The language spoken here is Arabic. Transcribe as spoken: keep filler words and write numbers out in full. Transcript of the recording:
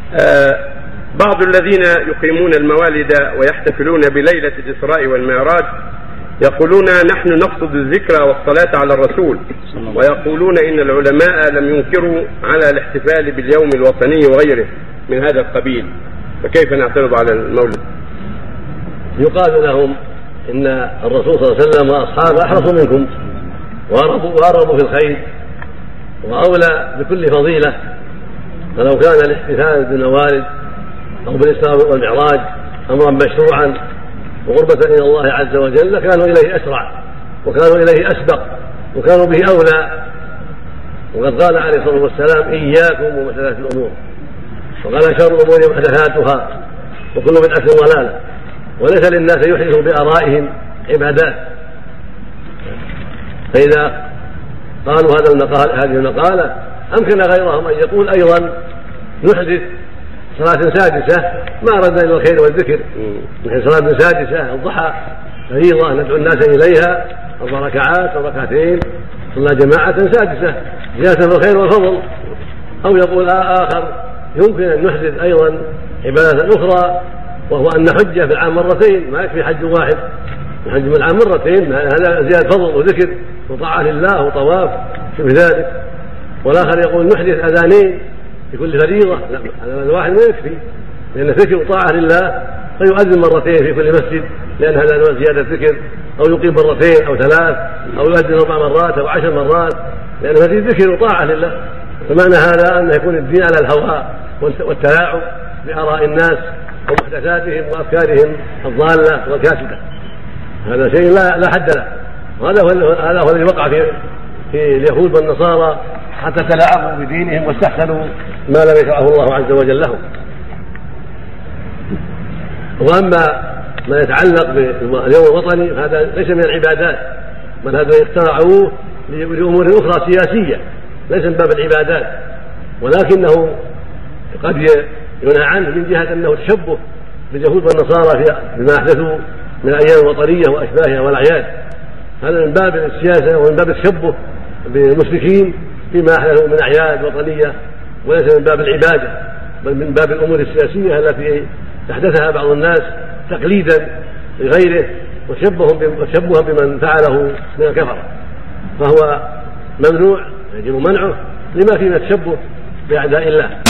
آه بعض الذين يقيمون الموالد ويحتفلون بليلة الإسراء والمعراج يقولون نحن نقصد الذكر والصلاة على الرسول، ويقولون إن العلماء لم ينكروا على الاحتفال باليوم الوطني وغيره من هذا القبيل، فكيف نعترض على المولد؟ يقال لهم إن الرسول صلى الله عليه وسلم وأصحابه أحرصوا منكم وأرغبوا في الخير وأولى بكل فضيلة، فلو كان الاحتفال بالموالد أو بالإسراء والمعراج أمرا مشروعا وقربة إلى الله عز وجل كانوا إليه أسرع وكانوا إليه أسبق وكانوا به أولى. وقد قال عليه الصلاة والسلام إياكم ومحدثات الأمور، وقال شر الأمور محدثاتها وكل بدعة ضلالة، وليس للناس يحدثوا بآرائهم عبادات. فإذا قالوا هذا المقال هذه المقالة أمكن غيرهم أن يقول أيضا نحدث صلاة سادسة ما أردنا إلا الخير والذكر، نحن صلاة سادسة الضحى فريضة ندعو الناس إليها أربع ركعات أو ركعتين صلاة جماعة سادسة زيادة في الخير والفضل. أو يقول آخر يمكن أن نحدث أيضا عبادة أخرى، وهو أن نحج في العام مرتين، ما يكفي حج واحد، نحج من العام مرتين، هذا زيادة فضل وذكر وطاعة لله وطواف في ذلك. والآخر يقول نحدث أذانين في كل فريضة، لا هذا الواحد ما يكفي، لأن ذكر وطاعة لله فيؤذن مرتين في كل مسجد لأن هذا نوع زيادة ذكر، أو يقيم مرتين أو ثلاث أو يؤذن أربع مرات أو عشر مرات لأن هذه ذكر وطاعة لله. فمعنى هذا أن يكون الدين على الهواء والتلاعب بآراء الناس ومحدثاتهم وأفكارهم الضالة والكاسدة، هذا شيء لا لا حد له. وهذا هو هذا هو الذي وقع في في اليهود والنصارى حتى تلاعبوا بدينهم واستحسنوا ما لم يشرعه الله عز وجل لهم. واما ما يتعلق باليوم الوطني هذا ليس من العبادات، بل هذا يخترعوه لامور اخرى سياسيه ليس من باب العبادات، ولكنه قد ينهى عنه من جهه انه تشبه باليهود والنصارى فيما احدثوا من الايام الوطنيه واشباهها والاعياد. هذا من باب السياسه ومن باب التشبه بالمشركين فيما احدثوا من اعياد وطنيه، وليس من باب العباده بل من باب الامور السياسيه التي احدثها بعض الناس تقليدا لغيره وتشبها بمن فعله من الكفره، فهو ممنوع يجب منعه لما فيه من التشبه باعداء الله.